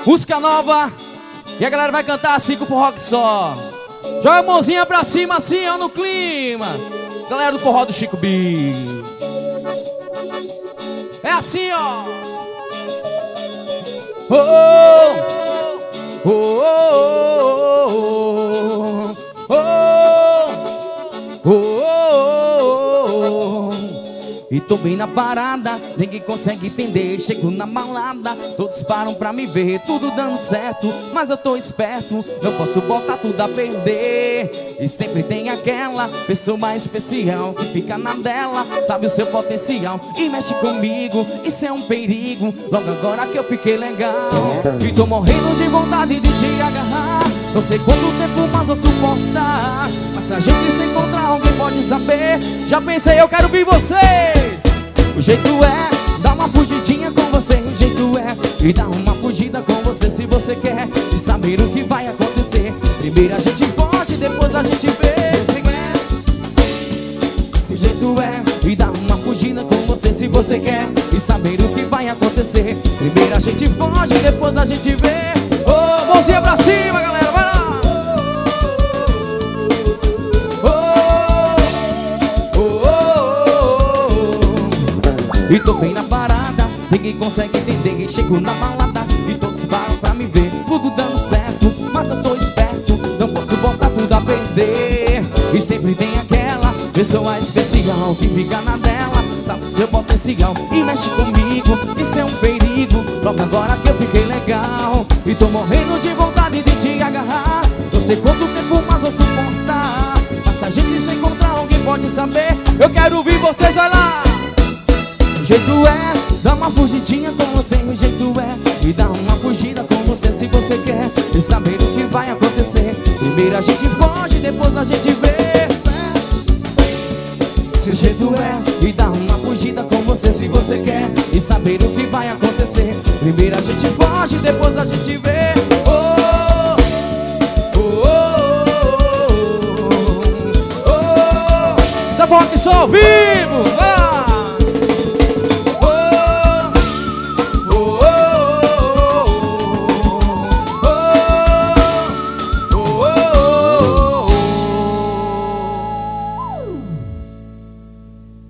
Música nova. E a galera vai cantar assim com o forró que só. Joga a mãozinha pra cima assim, ó, no clima. Galera do forró do Chico B. É assim, ó. Oh, oh, oh, oh, oh, oh, oh. E tô bem na parada, ninguém consegue entender. Chego na malada, todos param pra me ver. Tudo dando certo, mas eu tô esperto. Não posso botar tudo a perder. E sempre tem aquela pessoa mais especial que fica na dela, sabe o seu potencial e mexe comigo. Isso é um perigo, logo agora que eu fiquei legal. E tô morrendo de vontade de te agarrar. Não sei quanto tempo, mas vou suportar. Mas se a gente se encontrar, alguém pode saber. Já pensei, eu quero ver vocês. O jeito é dar uma fugidinha com você. O jeito é e dar uma fugida com você se você quer. E saber o que vai acontecer. Primeiro a gente foge, depois a gente vê. O jeito é e dar uma fugida com você se você quer. E saber o que vai acontecer. Primeiro a gente foge, depois a gente vê. Oh, mãozinha pra cima, galera, vai lá. E tô bem na parada, ninguém consegue entender. Chego na balada e todos param pra me ver. Tudo dando certo, mas eu tô esperto. Não posso botar tudo a perder. E sempre tem aquela pessoa especial que fica na dela, sabe o seu potencial e mexe comigo. Isso é um perigo, logo agora que eu fiquei legal. E tô morrendo de vontade de te agarrar. Não sei quanto tempo, mas vou suportar. Mas se a gente se encontrar, alguém pode saber. Eu quero ouvir vocês, vai lá. O jeito é dar uma fugidinha com você. O jeito é e dar uma fugida com você se você quer. E saber o que vai acontecer. Primeiro a gente foge, depois a gente vê. Se o jeito é e dar uma fugida com você se você quer. E saber o que vai acontecer. Primeiro a gente foge, depois a gente vê. Oh, oh, oh, oh, oh, oh. Só pode só ouvir.